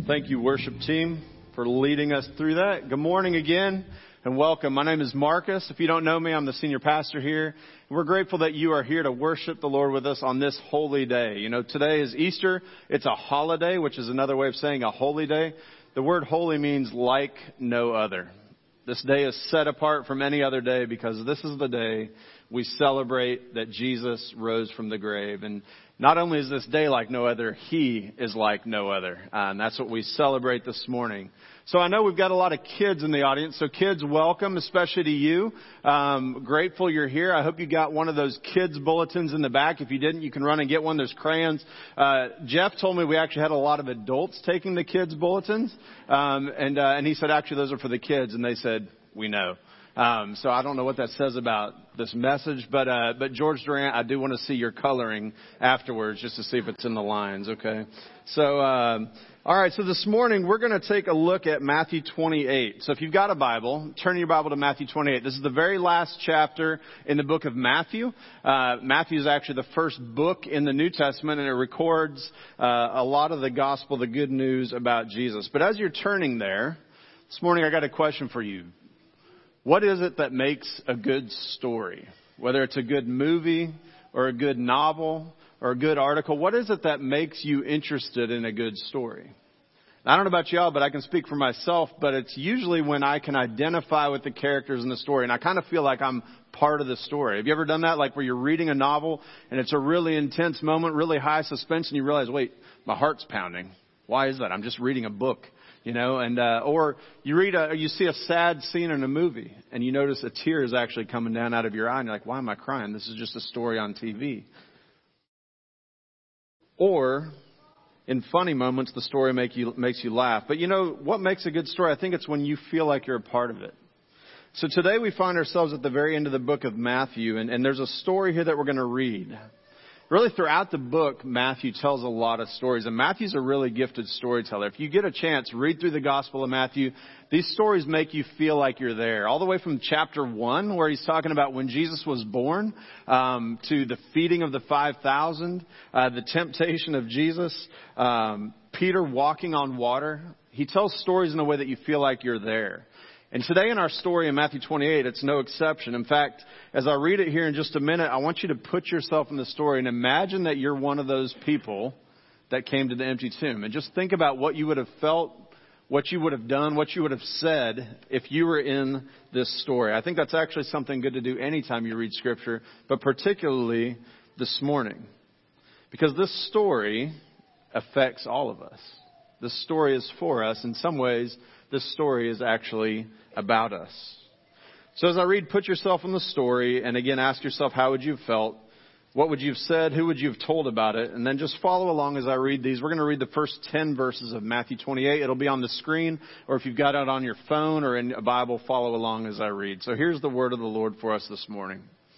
Thank you, worship team, for leading us through that. Good morning again and welcome. My name is Marcus. If you don't know me, I'm the senior pastor here. We're grateful that you are here to worship the Lord with us on this holy day. You know, today is Easter. It's a holiday, which is another way of saying a holy day. The word holy means like no other. This day is set apart from any other day because this is the day we celebrate that Jesus rose from the grave. And not only is this day like no other, He is like no other. And that's what we celebrate this morning. So I know we've got a lot of kids in the audience. So kids, welcome, especially to you. Grateful you're here. I hope you got one of those kids bulletins in the back. If you didn't, you can run and get one. There's crayons. Jeff told me we actually had a lot of adults taking the kids bulletins. And he said, actually, those are for the kids. And they said, we know. So I don't know what that says about this message, but George Durant, I do want to see your coloring afterwards just to see if it's in the lines. Okay. So, all right. So this morning we're going to take a look at Matthew 28. So if you've got a Bible, turn your Bible to Matthew 28. This is the very last chapter in the book of Matthew. Matthew is actually the first book in the New Testament, and it records a lot of the gospel, the good news about Jesus. But as you're turning there, this morning I got a question for you. What is it that makes a good story? Whether it's a good movie or a good novel or a good article, what is it that makes you interested in a good story? I don't know about y'all, but I can speak for myself, but it's usually when I can identify with the characters in the story, and I kind of feel like I'm part of the story. Have you ever done that? Like where you're reading a novel and it's a really intense moment, really high suspense, and you realize, wait, my heart's pounding. Why is that? I'm just reading a book. You know, and or you see a sad scene in a movie and you notice a tear is actually coming down out of your eye and you're like, why am I crying? This is just a story on TV. Or in funny moments, the story makes you laugh. But you know what makes a good story? I think it's when you feel like you're a part of it. So today we find ourselves at the very end of the book of Matthew, and there's a story here that we're going to read. Really, throughout the book, Matthew tells a lot of stories, and Matthew's a really gifted storyteller. If you get a chance, read through the Gospel of Matthew. These stories make you feel like you're there. All the way from chapter 1, where he's talking about when Jesus was born, to the feeding of the 5,000, the temptation of Jesus, Peter walking on water. He tells stories in a way that you feel like you're there. And today in our story in Matthew 28, it's no exception. In fact, as I read it here in just a minute, I want you to put yourself in the story and imagine that you're one of those people that came to the empty tomb. And just think about what you would have felt, what you would have done, what you would have said if you were in this story. I think that's actually something good to do anytime you read Scripture, but particularly this morning. Because this story affects all of us. This story is for us. In some ways, this story is actually about us. So as I read, put yourself in the story and again ask yourself, how would you have felt? What would you have said? Who would you have told about it? And then just follow along as I read these. We're going to read the first 10 verses of Matthew 28. It'll be on the screen, or if you've got it on your phone or in a Bible, follow along as I read. So here's the word of the Lord for us this morning.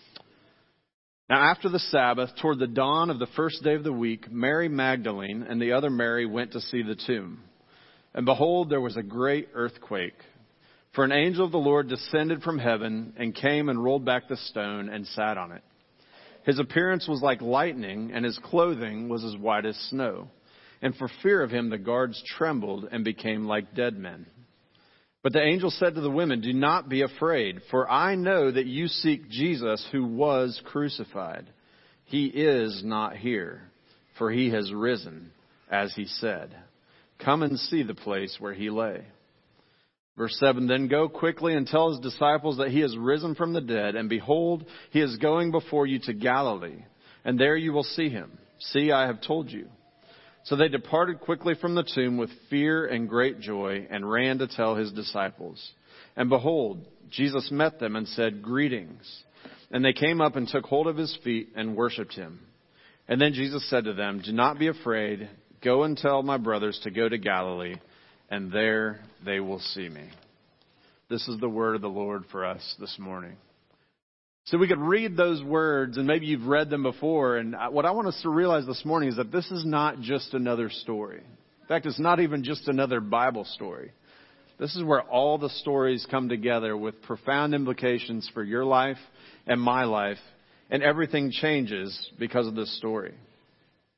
Now after the Sabbath, toward the dawn of the first day of the week, Mary Magdalene and the other Mary went to see the tomb. And behold, there was a great earthquake. For an angel of the Lord descended from heaven and came and rolled back the stone and sat on it. His appearance was like lightning, and his clothing was as white as snow. And for fear of him, the guards trembled and became like dead men. But the angel said to the women, do not be afraid, for I know that you seek Jesus who was crucified. He is not here, for he has risen, as he said. Come and see the place where he lay. Verse 7, then go quickly and tell his disciples that he has risen from the dead, and behold, he is going before you to Galilee, and there you will see him. See, I have told you. So they departed quickly from the tomb with fear and great joy, and ran to tell his disciples. And behold, Jesus met them and said, greetings. And they came up and took hold of his feet and worshipped him. And then Jesus said to them, do not be afraid. Go and tell my brothers to go to Galilee, and there they will see me. This is the word of the Lord for us this morning. So we could read those words, and maybe you've read them before. And what I want us to realize this morning is that this is not just another story. In fact, it's not even just another Bible story. This is where all the stories come together with profound implications for your life and my life, and everything changes because of this story.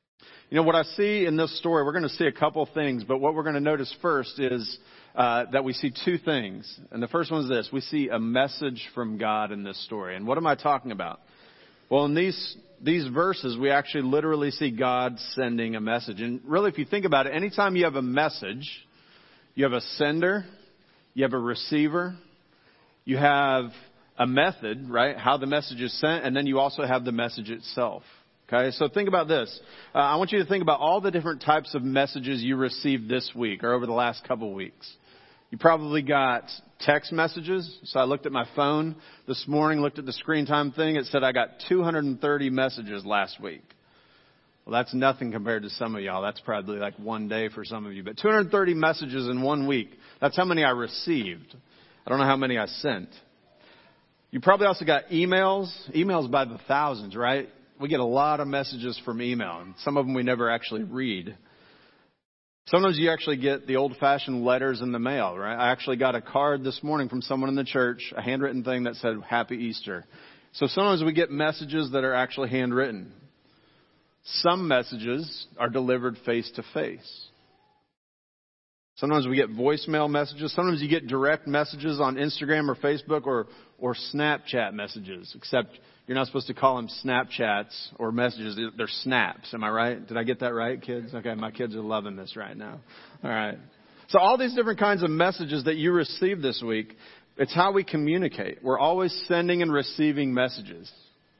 What I see in this story, we're going to see a couple things, but what we're going to notice first is that we see two things. And the first one is this. We see a message from God in this story. And what am I talking about? Well, in these verses, we actually literally see God sending a message. And really, if you think about it, anytime you have a message, you have a sender, you have a receiver, you have a method, right? How the message is sent, and then you also have the message itself. Okay, so think about this. I want you to think about all the different types of messages you received this week or over the last couple weeks. You probably got text messages. So I looked at my phone this morning, looked at the screen time thing. It said I got 230 messages last week. Well, that's nothing compared to some of y'all. That's probably like one day for some of you. But 230 messages in 1 week. That's how many I received. I don't know how many I sent. You probably also got emails by the thousands, right? We get a lot of messages from email, and some of them we never actually read. Sometimes you actually get the old-fashioned letters in the mail, right? I actually got a card this morning from someone in the church, a handwritten thing that said, Happy Easter. So sometimes we get messages that are actually handwritten. Some messages are delivered face-to-face. Sometimes we get voicemail messages. Sometimes you get direct messages on Instagram or Facebook or Snapchat messages, except you're not supposed to call them Snapchats or messages. They're snaps. Am I right? Did I get that right, kids? Okay, my kids are loving this right now. All right. So all these different kinds of messages that you received this week, it's how we communicate. We're always sending and receiving messages.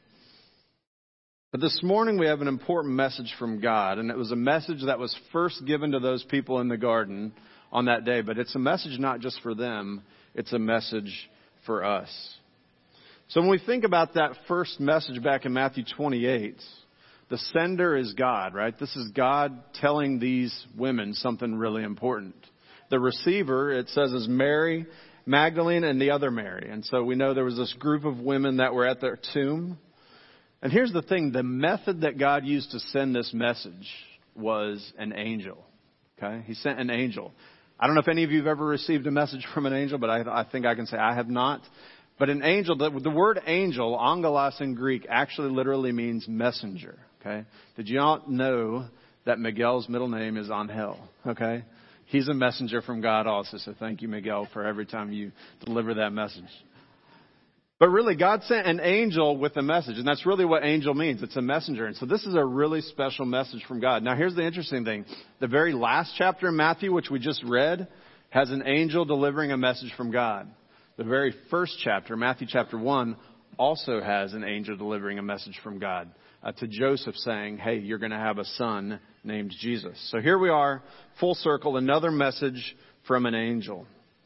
But this morning we have an important message from God, and it was a message that was first given to those people in the garden on that day. But it's a message not just for them, it's a message for us. So when we think about that first message back in Matthew 28, the sender is God, right? This is God telling these women something really important. The receiver, it says, is Mary Magdalene and the other Mary. And so we know there was this group of women that were at their tomb. And here's the thing, the method that God used to send this message was an angel. Okay? He sent an angel. I don't know if any of you have ever received a message from an angel, but I think I can say I have not. But an angel, the word angel, angelos in Greek, actually literally means messenger. Okay? Did you not know that Miguel's middle name is Angel? Okay? He's a messenger from God also. So thank you, Miguel, for every time you deliver that message. But really, God sent an angel with a message. And that's really what angel means. It's a messenger. And so this is a really special message from God. Now, here's the interesting thing. The very last chapter in Matthew, which we just read, has an angel delivering a message from God. The very first chapter, Matthew chapter 1, also has an angel delivering a message from God to Joseph saying, hey, you're going to have a son named Jesus. So here we are, full circle, another message from an angel.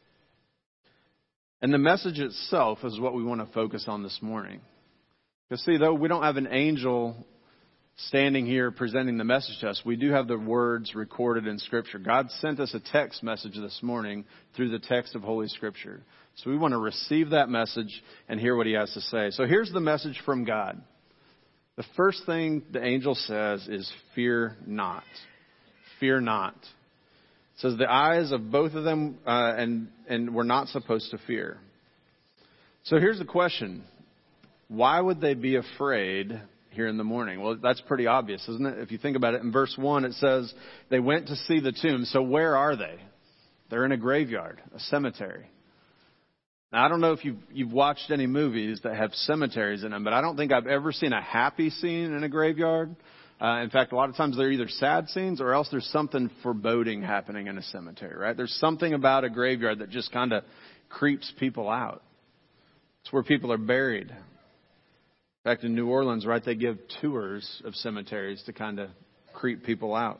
And the message itself is what we want to focus on this morning. Because see, though we don't have an angel standing here presenting the message to us, we do have the words recorded in Scripture. God sent us a text message this morning through the text of Holy Scripture. So we want to receive that message and hear what He has to say. So here's the message from God. The first thing the angel says is, fear not. Fear not. It says the eyes of both of them and were not supposed to fear. So here's the question. Why would they be afraid here in the morning? Well, that's pretty obvious, isn't it? If you think about it, in verse 1, it says they went to see the tomb. So where are they? They're in a graveyard, a cemetery. Now, I don't know if you've watched any movies that have cemeteries in them, but I don't think I've ever seen a happy scene in a graveyard. In fact, a lot of times they're either sad scenes or else there's something foreboding happening in a cemetery, right? There's something about a graveyard that just kind of creeps people out. It's where people are buried. In fact, in New Orleans, right, they give tours of cemeteries to kind of creep people out.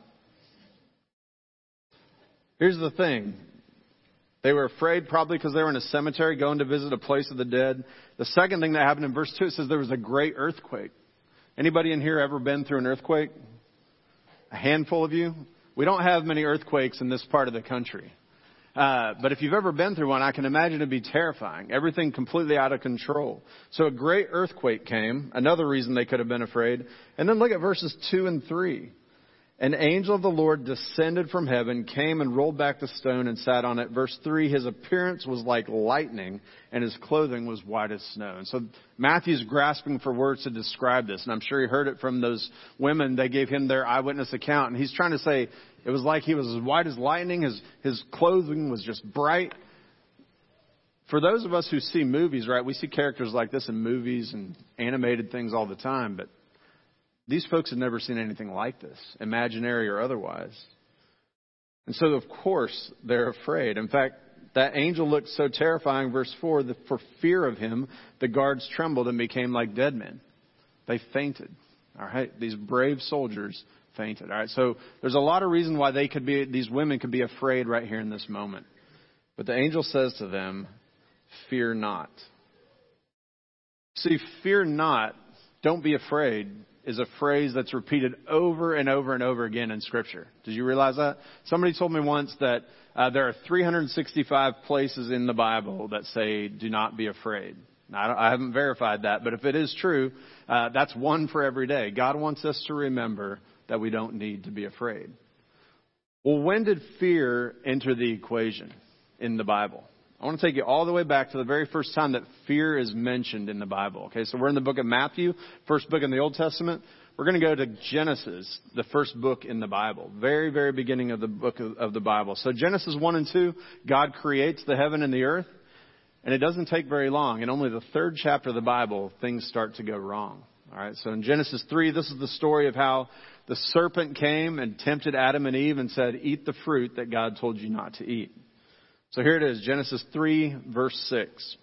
Here's the thing. They were afraid probably because they were in a cemetery going to visit a place of the dead. The second thing that happened in verse 2, it says there was a great earthquake. Anybody in here ever been through an earthquake? A handful of you? We don't have many earthquakes in this part of the country. But if you've ever been through one, I can imagine it'd be terrifying. Everything completely out of control. So a great earthquake came. Another reason they could have been afraid. And then look at verses 2 and 3. An angel of the Lord descended from heaven, came and rolled back the stone and sat on it. Verse 3, his appearance was like lightning, and his clothing was white as snow. And so Matthew's grasping for words to describe this, and I'm sure he heard it from those women. They gave him their eyewitness account, and he's trying to say it was like he was as white as lightning. His clothing was just bright. For those of us who see movies, right, we see characters like this in movies and animated things all the time, but these folks had never seen anything like this, imaginary or otherwise. And so, of course, they're afraid. In fact, that angel looked so terrifying, verse 4, that for fear of him, the guards trembled and became like dead men. They fainted. All right, these brave soldiers fainted. All right, so there's a lot of reason why these women could be afraid right here in this moment. But the angel says to them, fear not. See, fear not, don't be afraid, is a phrase that's repeated over and over and over again in Scripture. Did you realize that? Somebody told me once that there are 365 places in the Bible that say, do not be afraid. Now, I haven't verified that, but if it is true, that's one for every day. God wants us to remember that we don't need to be afraid. Well, when did fear enter the equation in the Bible? I want to take you all the way back to the very first time that fear is mentioned in the Bible. Okay, so we're in the book of Matthew, first book in the Old Testament. We're going to go to Genesis, the first book in the Bible, very, very beginning of the book of the Bible. So Genesis 1 and 2, God creates the heaven and the earth, and it doesn't take very long. In only the third chapter of the Bible, things start to go wrong. All right, so in Genesis 3, this is the story of how the serpent came and tempted Adam and Eve and said, eat the fruit that God told you not to eat. So here it is, Genesis 3, verse 6.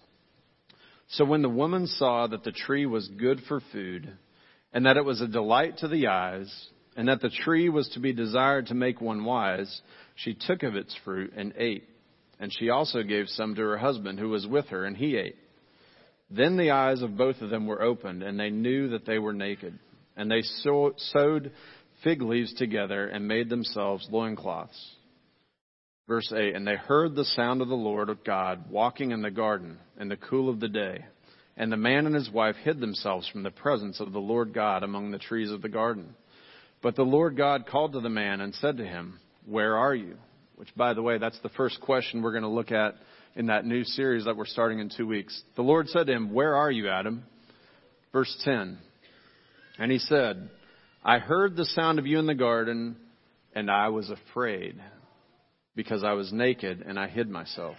So when the woman saw that the tree was good for food, and that it was a delight to the eyes, and that the tree was to be desired to make one wise, she took of its fruit and ate. And she also gave some to her husband who was with her, and he ate. Then the eyes of both of them were opened, and they knew that they were naked. And they sewed fig leaves together and made themselves loincloths. Verse 8, and they heard the sound of the Lord of God walking in the garden in the cool of the day. And the man and his wife hid themselves from the presence of the Lord God among the trees of the garden. But the Lord God called to the man and said to him, where are you? Which, by the way, that's the first question we're going to look at in that new series that we're starting in 2 weeks. The Lord said to him, where are you, Adam? Verse 10, and he said, I heard the sound of you in the garden, and I was afraid, because I was naked and I hid myself.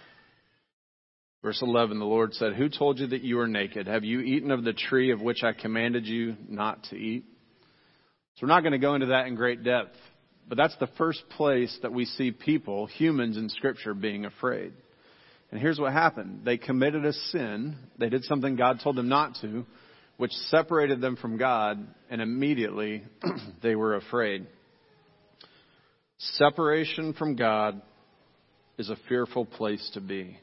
Verse 11, the Lord said, who told you that you were naked? Have you eaten of the tree of which I commanded you not to eat? So we're not going to go into that in great depth, but that's the first place that we see people, humans in Scripture, being afraid. And here's what happened. They committed a sin. They did something God told them not to, which separated them from God, and immediately they were afraid. Separation from God is a fearful place to be.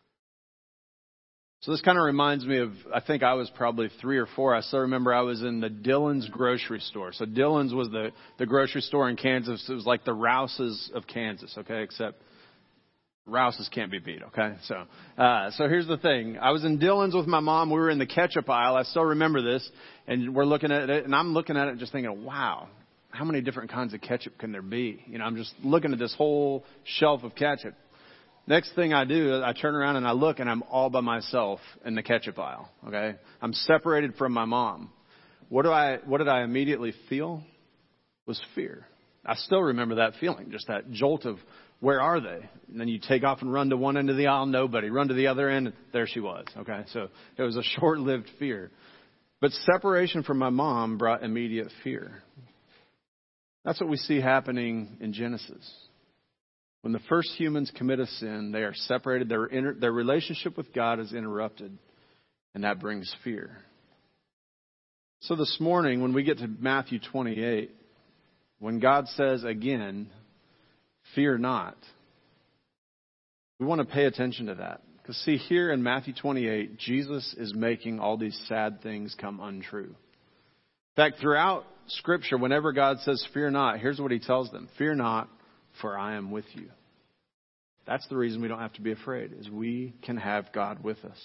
So this kind of reminds me of, I think I was probably 3 or 4. I still remember I was in the Dillon's grocery store. So Dillon's was the grocery store in Kansas. It was like the Rouse's of Kansas, okay? Except Rouse's can't be beat, okay? So here's the thing. I was in Dillon's with my mom. We were in the ketchup aisle. I still remember this. And we're looking at it, and I'm looking at it just thinking, wow, how many different kinds of ketchup can there be? You know, I'm just looking at this whole shelf of ketchup. Next thing I do, I turn around and I look, and I'm all by myself in the ketchup aisle. Okay, I'm separated from my mom. What did I immediately feel? Was fear. I still remember that feeling, just that jolt of where are they? And then you take off and run to one end of the aisle, nobody. Run to the other end, there she was. Okay, so it was a short-lived fear. But separation from my mom brought immediate fear. That's what we see happening in Genesis. When the first humans commit a sin, they are separated. Their relationship with God is interrupted, and that brings fear. So this morning, when we get to Matthew 28, when God says again, fear not, we want to pay attention to that. Because see, here in Matthew 28, Jesus is making all these sad things come untrue. In fact, throughout Scripture, whenever God says, fear not, here's what he tells them. Fear not, for I am with you. That's the reason we don't have to be afraid, is we can have God with us.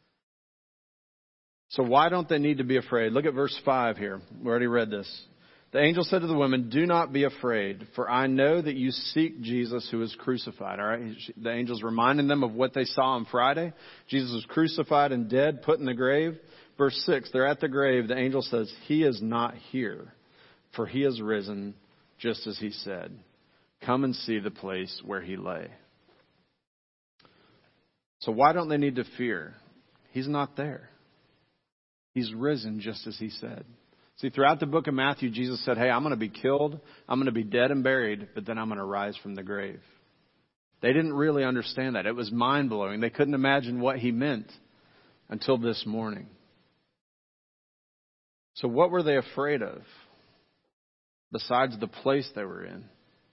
So why don't they need to be afraid? Look at verse 5 here. We already read this. The angel said to the woman, "Do not be afraid, for I know that you seek Jesus who was crucified." All right. The angel's reminding them of what they saw on Friday. Jesus was crucified and dead, put in the grave. Verse 6, they're at the grave. The angel says, "He is not here, for he has risen just as he said. Come and see the place where he lay." So why don't they need to fear? He's not there. He's risen just as he said. See, throughout the book of Matthew, Jesus said, "Hey, I'm going to be killed. I'm going to be dead and buried, but then I'm going to rise from the grave." They didn't really understand that. It was mind-blowing. They couldn't imagine what he meant until this morning. So what were they afraid of besides the place they were in?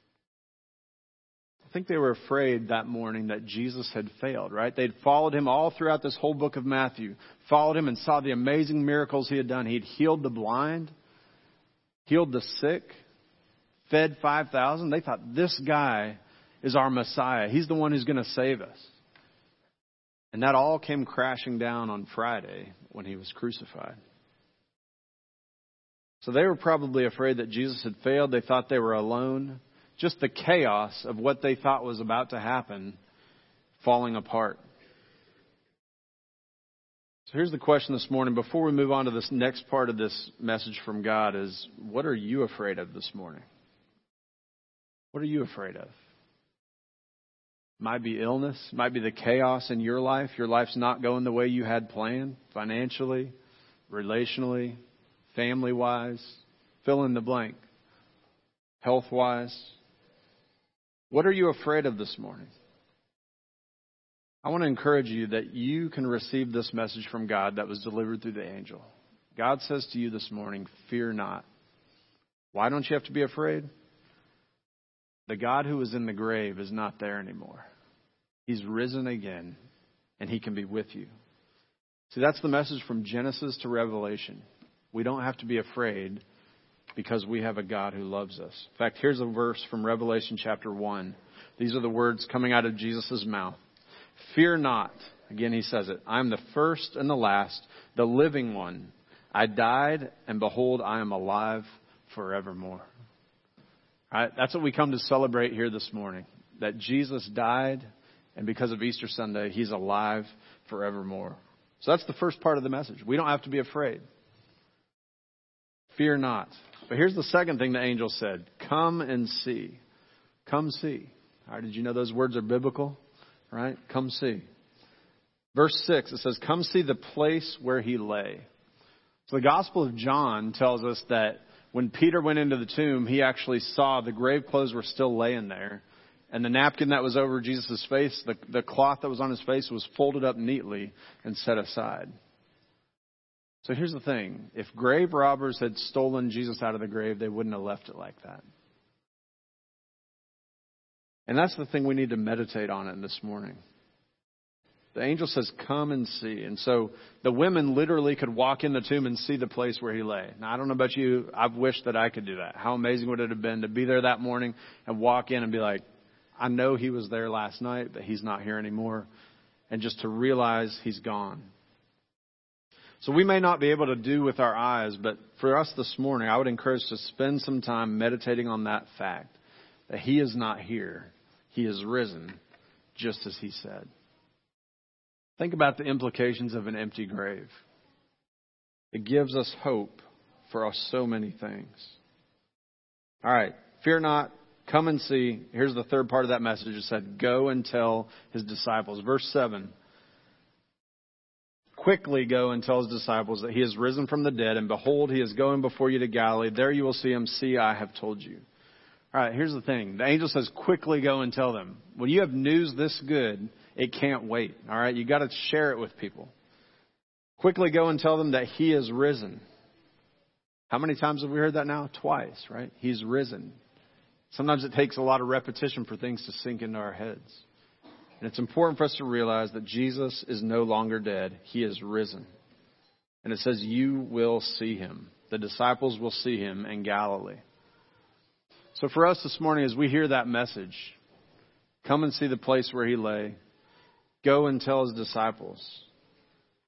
I think they were afraid that morning that Jesus had failed, right? They'd followed him all throughout this whole book of Matthew, followed him and saw the amazing miracles he had done. He'd healed the blind, healed the sick, fed 5,000. They thought, this guy is our Messiah. He's the one who's going to save us. And that all came crashing down on Friday when he was crucified. So they were probably afraid that Jesus had failed. They thought they were alone. Just the chaos of what they thought was about to happen falling apart. So here's the question this morning. Before we move on to this next part of this message from God is, what are you afraid of this morning? What are you afraid of? Might be illness. Might be the chaos in your life. Your life's not going the way you had planned, financially, relationally, family-wise. Fill in the blank. Health-wise. What are you afraid of this morning? I want to encourage you that you can receive this message from God that was delivered through the angel. God says to you this morning, fear not. Why don't you have to be afraid? The God who was in the grave is not there anymore. He's risen again, and he can be with you. See, that's the message from Genesis to Revelation. We don't have to be afraid because we have a God who loves us. In fact, here's a verse from Revelation chapter 1. These are the words coming out of Jesus' mouth. Fear not. Again, he says it. I am the first and the last, the living one. I died, and behold, I am alive forevermore. All right, that's what we come to celebrate here this morning. That Jesus died, and because of Easter Sunday, he's alive forevermore. So that's the first part of the message. We don't have to be afraid. Fear not. But here's the second thing the angel said. Come and see. Come see. All right, did you know those words are biblical? Right? Come see. Verse 6, it says, come see the place where he lay. So the Gospel of John tells us that when Peter went into the tomb, he actually saw the grave clothes were still laying there. And the napkin that was over Jesus' face, the cloth that was on his face was folded up neatly and set aside. So here's the thing. If grave robbers had stolen Jesus out of the grave, they wouldn't have left it like that. And that's the thing we need to meditate on it this morning. The angel says, come and see. And so the women literally could walk in the tomb and see the place where he lay. Now, I don't know about you. I've wished that I could do that. How amazing would it have been to be there that morning and walk in and be like, I know he was there last night, but he's not here anymore. And just to realize he's gone. So we may not be able to do with our eyes, but for us this morning, I would encourage to spend some time meditating on that fact, that he is not here. He is risen, just as he said. Think about the implications of an empty grave. It gives us hope for so many things. All right, fear not, come and see. Here's the third part of that message. It said, go and tell his disciples. Verse 7. Quickly go and tell his disciples that he is risen from the dead, and behold, he is going before you to Galilee. There you will see him. See, I have told you. All right, here's the thing. The angel says, quickly go and tell them. When you have news this good, it can't wait. All right, you got to share it with people. Quickly go and tell them that he is risen. How many times have we heard that now? Twice, right? He's risen. Sometimes it takes a lot of repetition for things to sink into our heads. And it's important for us to realize that Jesus is no longer dead. He is risen. And it says, you will see him. The disciples will see him in Galilee. So for us this morning, as we hear that message, come and see the place where he lay. Go and tell his disciples.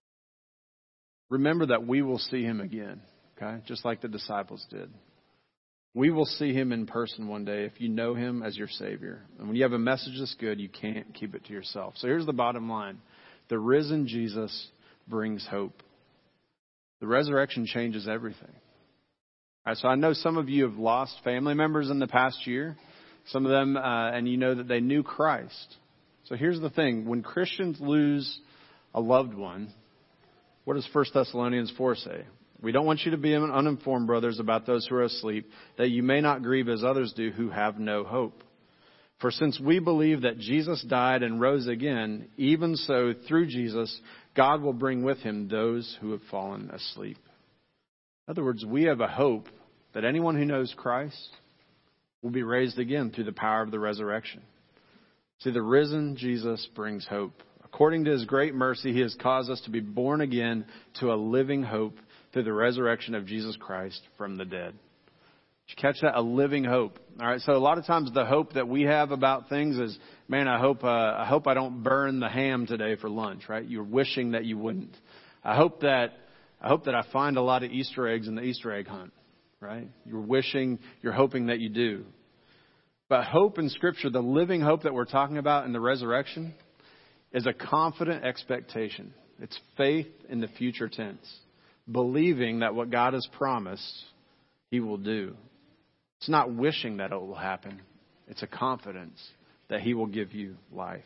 Remember that we will see him again, okay? Just like the disciples did. We will see him in person one day if you know him as your Savior. And when you have a message this good, you can't keep it to yourself. So here's the bottom line. The risen Jesus brings hope. The resurrection changes everything. All right, so I know some of you have lost family members in the past year. Some of them, and you know that they knew Christ. So here's the thing. When Christians lose a loved one, what does 1 Thessalonians 4 say? We don't want you to be uninformed, brothers, about those who are asleep, that you may not grieve as others do who have no hope. For since we believe that Jesus died and rose again, even so, through Jesus, God will bring with him those who have fallen asleep. In other words, we have a hope that anyone who knows Christ will be raised again through the power of the resurrection. See, the risen Jesus brings hope. According to his great mercy, he has caused us to be born again to a living hope through the resurrection of Jesus Christ from the dead. Did you catch that? A living hope. All right. So a lot of times the hope that we have about things is, man, I hope I don't burn the ham today for lunch. Right? You're wishing that you wouldn't. I hope that I find a lot of Easter eggs in the Easter egg hunt. Right? You're hoping that you do. But hope in Scripture, the living hope that we're talking about in the resurrection, is a confident expectation. It's faith in the future tense. Believing that what God has promised, he will do. It's not wishing that it will happen. It's a confidence that he will give you life.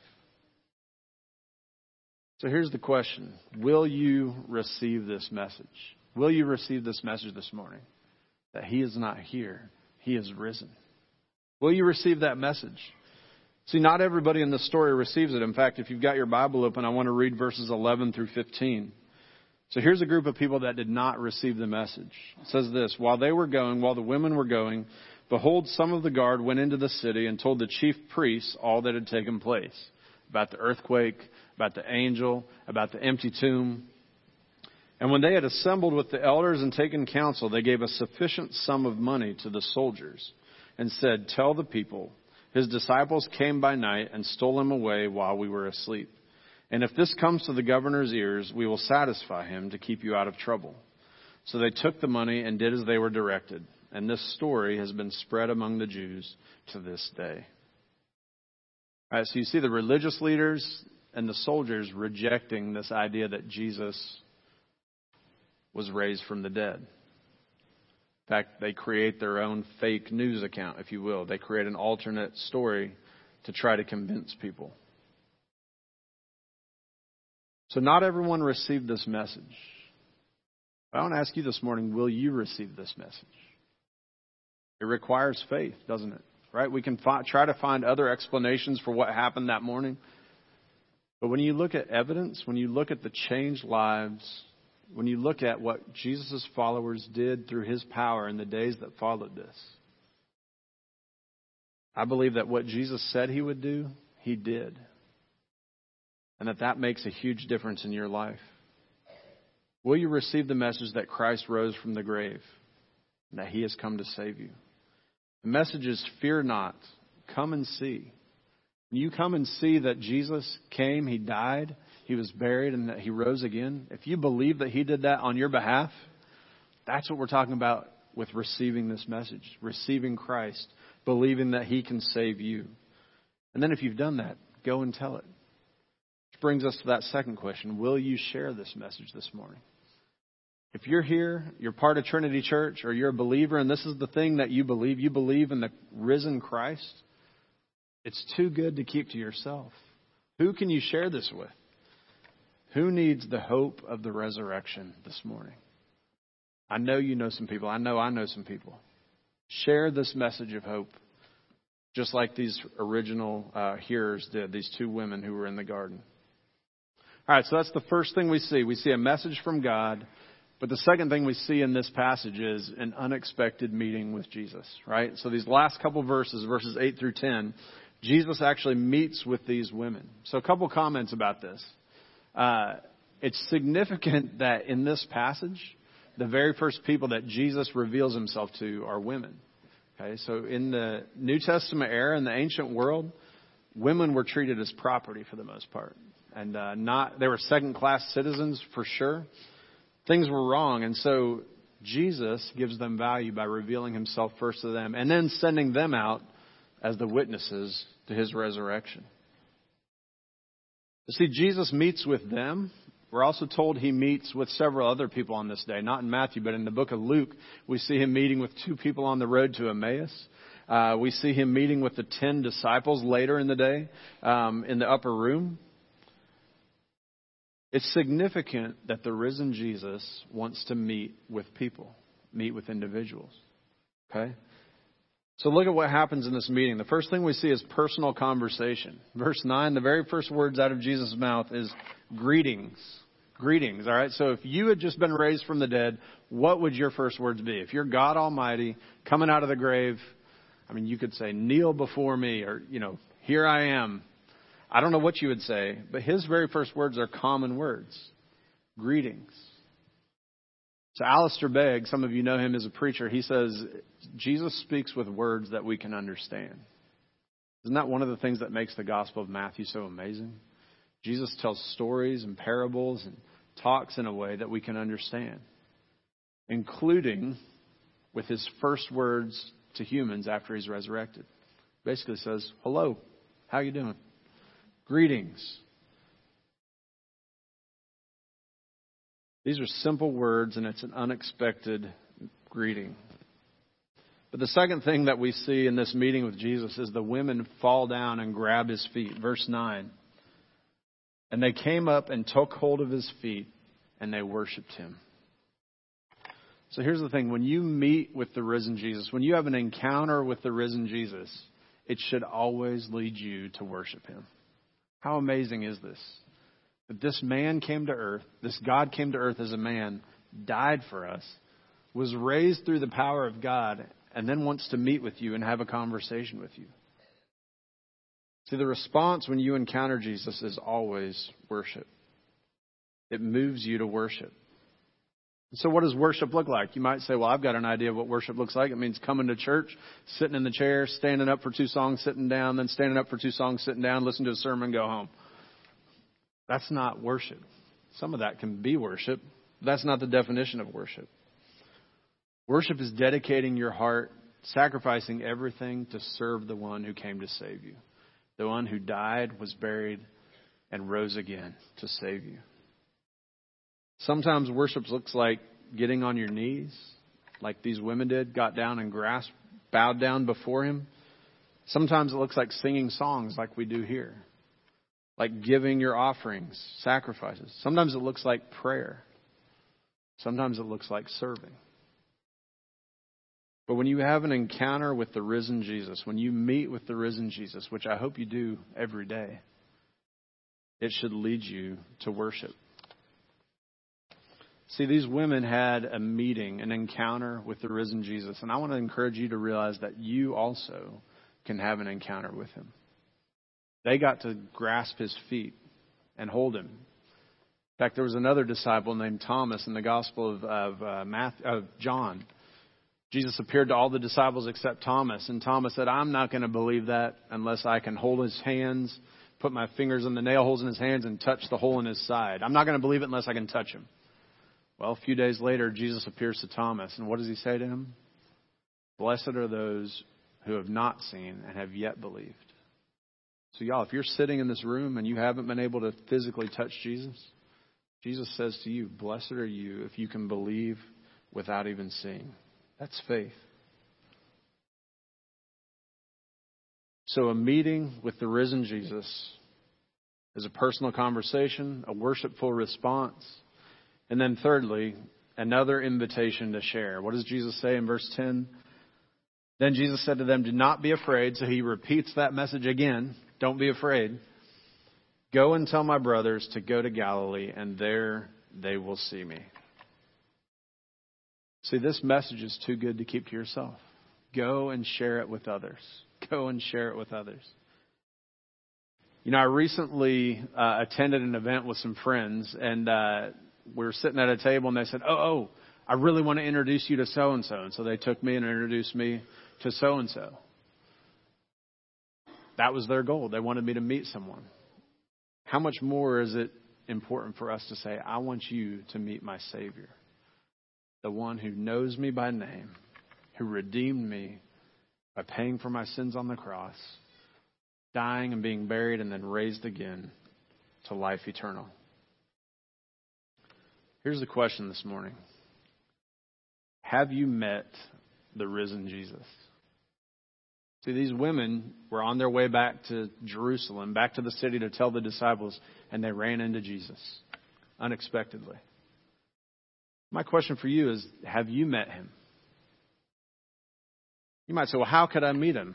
So here's the question. Will you receive this message? Will you receive this message this morning? That he is not here. He is risen. Will you receive that message? See, not everybody in the story receives it. In fact, if you've got your Bible open, I want to read verses 11 through 15. So here's a group of people that did not receive the message. It says this, while the women were going, behold, some of the guard went into the city and told the chief priests all that had taken place. About the earthquake, about the angel, about the empty tomb. And when they had assembled with the elders and taken counsel, they gave a sufficient sum of money to the soldiers and said, tell the people, his disciples came by night and stole him away while we were asleep. And if this comes to the governor's ears, we will satisfy him to keep you out of trouble. So they took the money and did as they were directed. And this story has been spread among the Jews to this day. All right, so you see the religious leaders and the soldiers rejecting this idea that Jesus was raised from the dead. In fact, they create their own fake news account, if you will. They create an alternate story to try to convince people. So not everyone received this message. I want to ask you this morning, will you receive this message? It requires faith, doesn't it? Right? We can try to find other explanations for what happened that morning. But when you look at evidence, when you look at the changed lives, when you look at what Jesus' followers did through his power in the days that followed this, I believe that what Jesus said he would do, he did. And that makes a huge difference in your life. Will you receive the message that Christ rose from the grave and that he has come to save you? The message is, fear not, come and see. When you come and see that Jesus came, he died, he was buried, and that he rose again, if you believe that he did that on your behalf, that's what we're talking about with receiving this message, receiving Christ, believing that he can save you. And then if you've done that, go and tell it. Which brings us to that second question. Will you share this message this morning? If you're here, you're part of Trinity Church, or you're a believer, and this is the thing that you believe in the risen Christ, it's too good to keep to yourself. Who can you share this with? Who needs the hope of the resurrection this morning? I know you know some people. I know some people. Share this message of hope, just like these original hearers did, these two women who were in the garden. All right, so that's the first thing we see. We see a message from God. But the second thing we see in this passage is an unexpected meeting with Jesus, right? So these last couple verses 8 through 10, Jesus actually meets with these women. So a couple comments about this. It's significant that in this passage, the very first people that Jesus reveals himself to are women. Okay, so in the New Testament era, in the ancient world, women were treated as property for the most part. And they were second-class citizens for sure. Things were wrong. And so Jesus gives them value by revealing himself first to them and then sending them out as the witnesses to his resurrection. You see, Jesus meets with them. We're also told he meets with several other people on this day. Not in Matthew, but in the book of Luke, we see him meeting with 2 people on the road to Emmaus. We see him meeting with the 10 disciples later in the day in the upper room. It's significant that the risen Jesus wants to meet with people, meet with individuals. Okay? So look at what happens in this meeting. The first thing we see is personal conversation. Verse 9, the very first words out of Jesus' mouth is greetings. Greetings, all right? So if you had just been raised from the dead, what would your first words be? If you're God Almighty coming out of the grave, I mean, you could say, kneel before me, or, here I am. I don't know what you would say, but his very first words are common words. Greetings. So Alistair Begg, some of you know him as a preacher, he says, Jesus speaks with words that we can understand. Isn't that one of the things that makes the Gospel of Matthew so amazing? Jesus tells stories and parables and talks in a way that we can understand, including with his first words to humans after he's resurrected. Basically says, hello, how you doing? Greetings. These are simple words, and it's an unexpected greeting. But the second thing that we see in this meeting with Jesus is the women fall down and grab his feet. Verse 9. And they came up and took hold of his feet, and they worshiped him. So here's the thing. When you meet with the risen Jesus, when you have an encounter with the risen Jesus, it should always lead you to worship him. How amazing is this? That this man came to earth, this God came to earth as a man, died for us, was raised through the power of God, and then wants to meet with you and have a conversation with you. See, the response when you encounter Jesus is always worship. It moves you to worship. So what does worship look like? You might say, well, I've got an idea of what worship looks like. It means coming to church, sitting in the chair, standing up for 2 songs, sitting down, then standing up for 2 songs, sitting down, listen to a sermon, go home. That's not worship. Some of that can be worship. But that's not the definition of worship. Worship is dedicating your heart, sacrificing everything to serve the one who came to save you. The one who died, was buried, and rose again to save you. Sometimes worship looks like getting on your knees, like these women did, got down and grasped, bowed down before him. Sometimes it looks like singing songs like we do here, like giving your offerings, sacrifices. Sometimes it looks like prayer. Sometimes it looks like serving. But when you have an encounter with the risen Jesus, when you meet with the risen Jesus, which I hope you do every day, it should lead you to worship. See, these women had a meeting, an encounter with the risen Jesus. And I want to encourage you to realize that you also can have an encounter with him. They got to grasp his feet and hold him. In fact, there was another disciple named Thomas in the Gospel of John. Jesus appeared to all the disciples except Thomas. And Thomas said, I'm not going to believe that unless I can hold his hands, put my fingers in the nail holes in his hands and touch the hole in his side. I'm not going to believe it unless I can touch him. Well, a few days later, Jesus appears to Thomas. And what does he say to him? Blessed are those who have not seen and have yet believed. So y'all, if you're sitting in this room and you haven't been able to physically touch Jesus, Jesus says to you, blessed are you if you can believe without even seeing. That's faith. So a meeting with the risen Jesus is a personal conversation, a worshipful response. And then thirdly, another invitation to share. What does Jesus say in verse 10? Then Jesus said to them, do not be afraid. So he repeats that message again. Don't be afraid. Go and tell my brothers to go to Galilee, and there they will see me. See, this message is too good to keep to yourself. Go and share it with others. Go and share it with others. You know, I recently attended an event with some friends, and we were sitting at a table, and they said, oh, I really want to introduce you to so-and-so. And so they took me and introduced me to so-and-so. That was their goal. They wanted me to meet someone. How much more is it important for us to say, I want you to meet my Savior? the one who knows me by name, who redeemed me by paying for my sins on the cross, dying and being buried and then raised again to life eternal. Here's the question this morning. Have you met the risen Jesus? See, these women were on their way back to Jerusalem, back to the city to tell the disciples, and they ran into Jesus unexpectedly. My question for you is, have you met him? You might say, well, how could I meet him?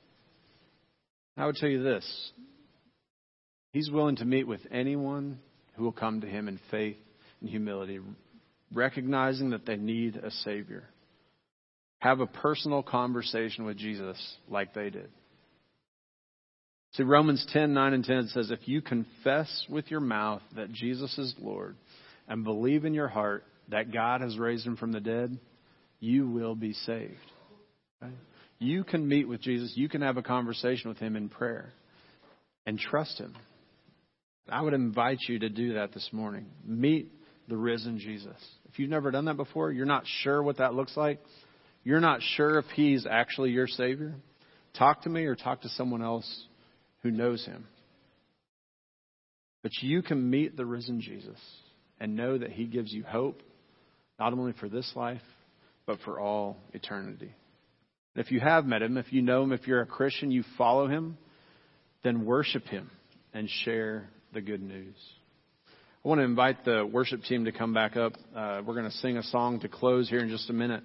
I would tell you this. He's willing to meet with anyone who will come to him in faith and humility, recognizing that they need a Savior. Have a personal conversation with Jesus like they did. See, Romans 10:9-10 says, if you confess with your mouth that Jesus is Lord and believe in your heart that God has raised him from the dead, you will be saved. Okay? You can meet with Jesus. You can have a conversation with him in prayer and trust him. I would invite you to do that this morning. Meet the risen Jesus. If you've never done that before, you're not sure what that looks like, you're not sure if he's actually your Savior, talk to me or talk to someone else who knows him. But you can meet the risen Jesus and know that he gives you hope, not only for this life, but for all eternity. If you have met him, if you know him, if you're a Christian, you follow him, then worship him and share the good news. I want to invite the worship team to come back up. We're going to sing a song to close here in just a minute.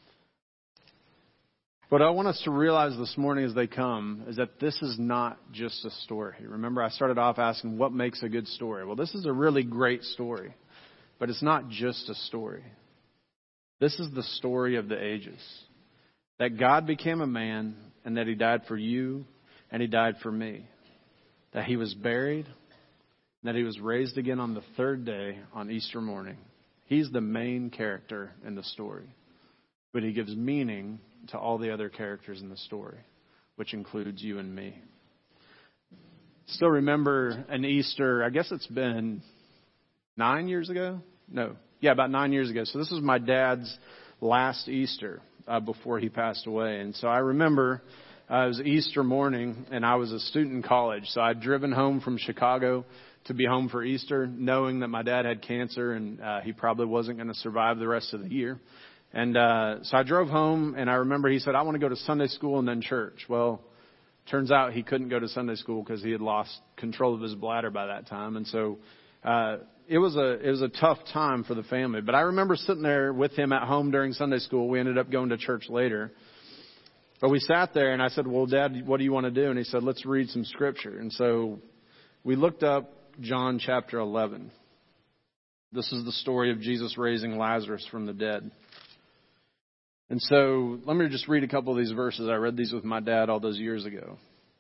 What I want us to realize this morning as they come is that this is not just a story. Remember, I started off asking what makes a good story. Well, this is a really great story, but it's not just a story. This is the story of the ages. That God became a man and that he died for you and he died for me. That he was buried and that he was raised again on the third day on Easter morning. He's the main character in the story. But he gives meaning to all the other characters in the story, which includes you and me. Still remember an Easter, I guess it's been 9 years ago? No. Yeah, about 9 years ago. So this was my dad's last Easter before he passed away. And so I remember it was Easter morning, and I was a student in college. So I'd driven home from Chicago to be home for Easter, knowing that my dad had cancer and he probably wasn't going to survive the rest of the year. And so I drove home, and I remember he said, I want to go to Sunday school and then church. Well, turns out he couldn't go to Sunday school because he had lost control of his bladder by that time. And so it was a tough time for the family. But I remember sitting there with him at home during Sunday school. We ended up going to church later. But we sat there, and I said, well, Dad, what do you want to do? And he said, let's read some scripture. And so we looked up John chapter 11. This is the story of Jesus raising Lazarus from the dead. And so let me just read a couple of these verses. I read these with my dad all those years ago.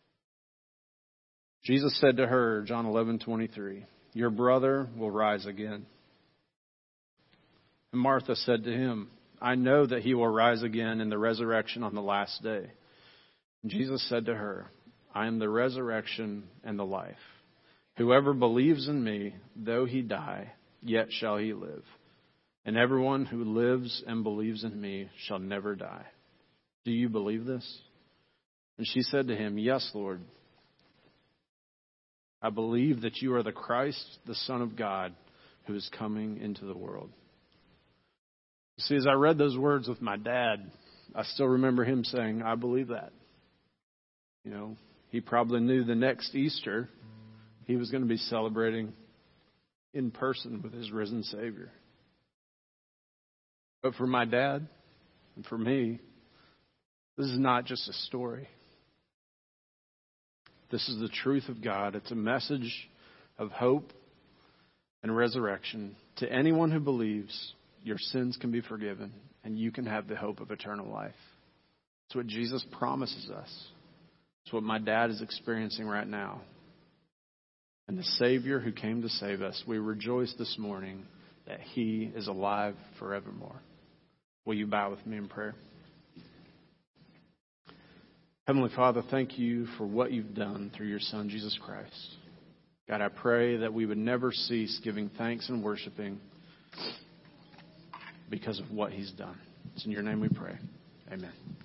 Jesus said to her, John 11:23, your brother will rise again. And Martha said to him, I know that he will rise again in the resurrection on the last day. And Jesus said to her, I am the resurrection and the life. Whoever believes in me, though he die, yet shall he live. And everyone who lives and believes in me shall never die. Do you believe this? And she said to him, yes, Lord. I believe that you are the Christ, the Son of God, who is coming into the world. You see, as I read those words with my dad, I still remember him saying, I believe that. You know, he probably knew the next Easter he was going to be celebrating in person with his risen Savior. But for my dad and for me, this is not just a story. This is the truth of God. It's a message of hope and resurrection. To anyone who believes, your sins can be forgiven and you can have the hope of eternal life. It's what Jesus promises us. It's what my dad is experiencing right now. And the Savior who came to save us, we rejoice this morning that he is alive forevermore. Will you bow with me in prayer? Heavenly Father, thank you for what you've done through your Son, Jesus Christ. God, I pray that we would never cease giving thanks and worshiping because of what He's done. It's in your name we pray. Amen.